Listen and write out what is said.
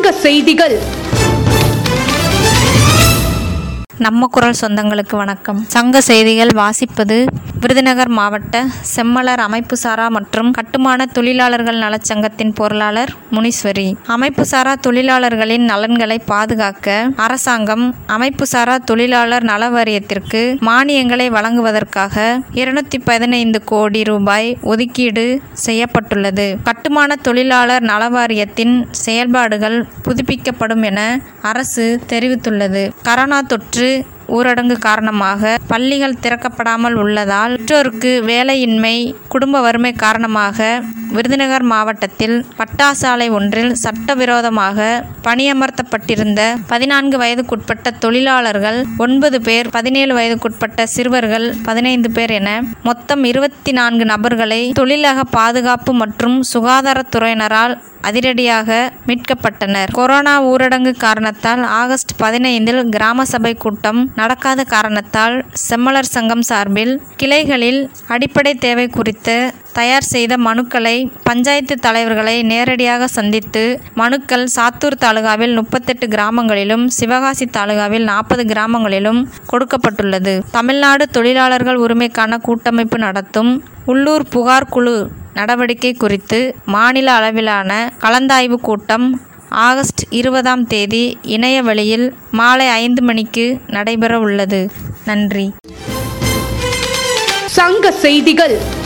சங்க செய்திகள். நம்ம குரல் சொந்தங்களுக்கு வணக்கம். சங்க செய்திகள் வாசிப்பது விருதுநகர் மாவட்ட செம்மலர் அமைப்புசாரா மற்றும் கட்டுமான தொழிலாளர்கள் நலச்சங்கத்தின் பொருளாளர் முனீஸ்வரி. அமைப்புசாரா தொழிலாளர்களின் நலன்களை பாதுகாக்க அரசாங்கம் அமைப்புசாரா தொழிலாளர் நல வாரியத்திற்கு மானியங்களை வழங்குவதற்காக 215 கோடி ரூபாய் ஒதுக்கீடு செய்யப்பட்டுள்ளது. கட்டுமான தொழிலாளர் நல வாரியத்தின் செயல்பாடுகள் புதுப்பிக்கப்படும் என அரசு தெரிவித்துள்ளது. கரோனா தொற்று ஊரடங்கு காரணமாக பள்ளிகள் திறக்கப்படாமல் உள்ளதால் பெற்றோருக்கு வேலையின்மை, குடும்ப வறுமை காரணமாக விருதுநகர் மாவட்டத்தில் பட்டாசாலை ஒன்றில் சட்டவிரோதமாக பணியமர்த்தப்பட்டிருந்த 14 வயதுக்குட்பட்ட தொழிலாளர்கள் 9 பேர், 17 வயதுக்குட்பட்ட சிறுவர்கள் 15 பேர் என மொத்தம் 24 நபர்களை தொழிலக பாதுகாப்பு மற்றும் சுகாதாரத்துறையினரால் அதிரடியாக மீட்கப்பட்டனர். கொரோனா ஊரடங்கு காரணத்தால் ஆகஸ்ட் 15 கிராம சபை கூட்டம் நடக்காத காரணத்தால் செம்மலர் சங்கம் சார்பில் கிளைகளில் அடிப்படை தேவை குறித்து தயார் செய்த மனுக்களை பஞ்சாயத்து தலைவர்களை நேரடியாக சந்தித்து மனுக்கள் சாத்தூர் தாலுகாவில் 38 கிராமங்களிலும் சிவகாசி தாலுகாவில் 40 கிராமங்களிலும் கொடுக்கப்பட்டுள்ளது. தமிழ்நாடு தொழிலாளர்கள் உரிமைக்கான கூட்டமைப்பு நடத்தும் உள்ளூர் புகார் குழு நடவடிக்கை குறித்து மாநில அளவிலான கலந்தாய்வு கூட்டம் ஆகஸ்ட் 20ஆம் தேதி இணைய வழியில் மாலை 5 மணிக்கு நடைபெற உள்ளது. நன்றி. சங்க செய்திகள்.